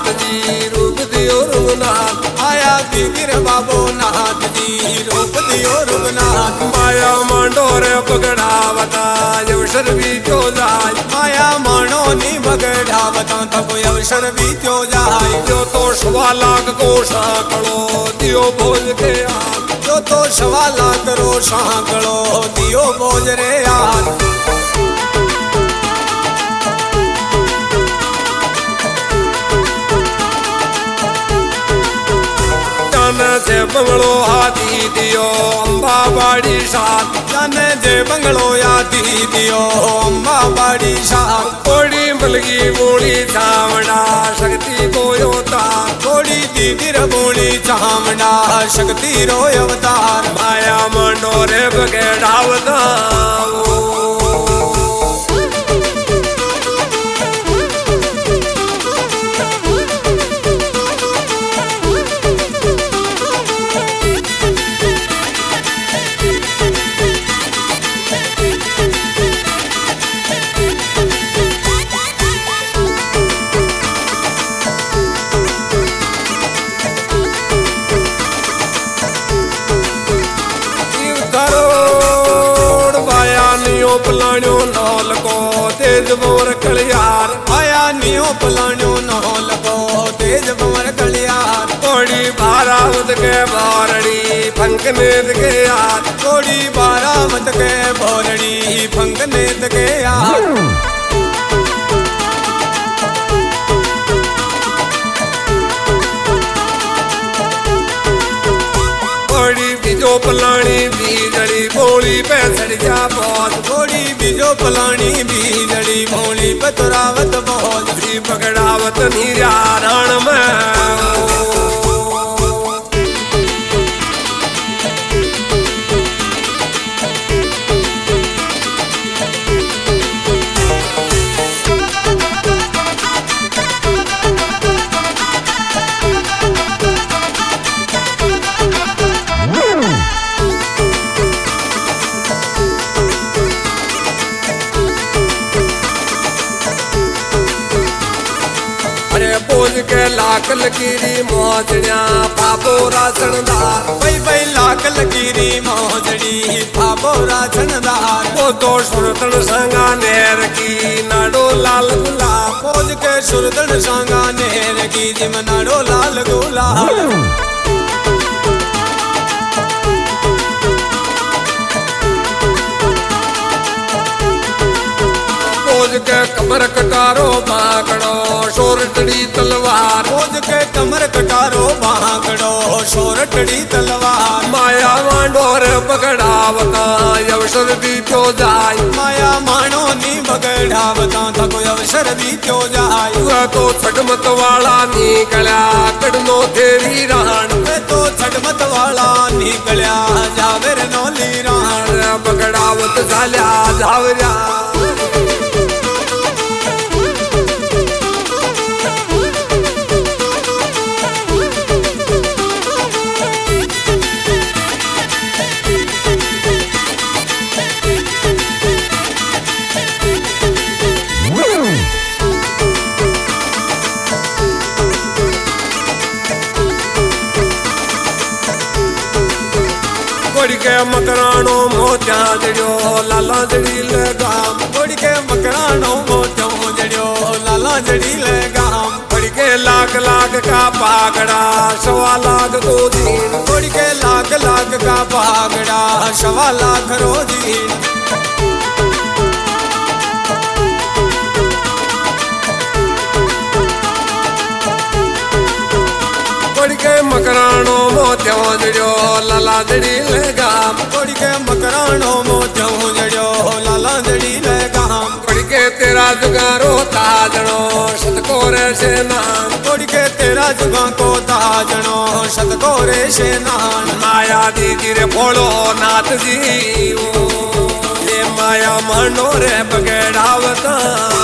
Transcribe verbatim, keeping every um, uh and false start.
नाथ जी रूप दियो रघुनाथ आया गिर बाबो नाथ जी रूप दियो रघुनाथ माया मांडो रे पगड़ावता अवसर भी क्यों जाय माया मानो नी बगड़ावता तब अवसर भी क्यों जाय जो तो सवा लाख को साकड़ो दियो भोज के यार जो तो सवा लाख रो सांकड़ो दियो भोज रे यार जे बंगलो हाथी दियो अम्बा बाड़ी साथ जाने जे बंगलो यादी दियो अम्बा बाड़ी साथ थोड़ी मलगी बोली छावड़ा शक्ति को योता थोड़ी दीदी बोली चामड़ा शक्ति रो अवतार माया मांडो रे बगड़ावता पलाण्यो नौल को तेज बोर कलियार आया नियो पलाण्यो नौल को तेज बोर कलियार थोड़ी बारावत के बारड़ी फंकनेत के यार थोड़ी बारावत के बोरड़ी फंकनेत के यार बीजो पलानी बीजड़ी बोली पे सड़िया बहुत थोड़ी बीजो पलानी बीजड़ी बोली पे तुरावत बहुत भी पकड़ावत नीरा रण में बोझ के लाख लकीरी मोजड़िया पापो रासनदार भाई भाई लाख लकीरी मोजड़ी पापो रासनदार वो तो सुरतन संगा नेर की नाडो लाल गुलाब बोझ के सुरतन संगा नेर की जिम नाडो लाल गुलाब के कमर कटारो बागड़ो शोरटड़ी तलवार बोझ के कमर कटारो बागड़ो शोरटड़ी तलवार माया मांडो रे पकड़ावता अवसर भी क्यों जाय माया मानो नी बगड़ावता था कोई अवसर भी क्यों जाय वह तो छटमत वाला निकला कड़नो तेरी रान वे तो छटमत वाला निकला जावेर नौली रान पकड़ावत झाल्या जावऱ्या के मकरानो मोत्या जड़ियो लाला जड़ी लगाम बड़ी के मकरानो मोत्या जड़ियो लाला जड़ी लगाम बड़ी के लाख लाख का पागड़ा सवा लाख को दिन बड़ी के लाख लाख का पागड़ा सवा लाख रोजीन के मकरानो मोत्यो जड़ियो लाला जड़ी लगाम कोड़ी के मकरानो मोत्यो जड़ियो लाला जड़ी लगाम कोड़ी के तेरा जुगारो ताजनो सतकोरे से नाम कोड़ी के तेरा जुगा को ताजनो सतकोरे से नाम माया दीदी रे भोलो नाथ जी ओ ये माया मानो रे बगड़ावता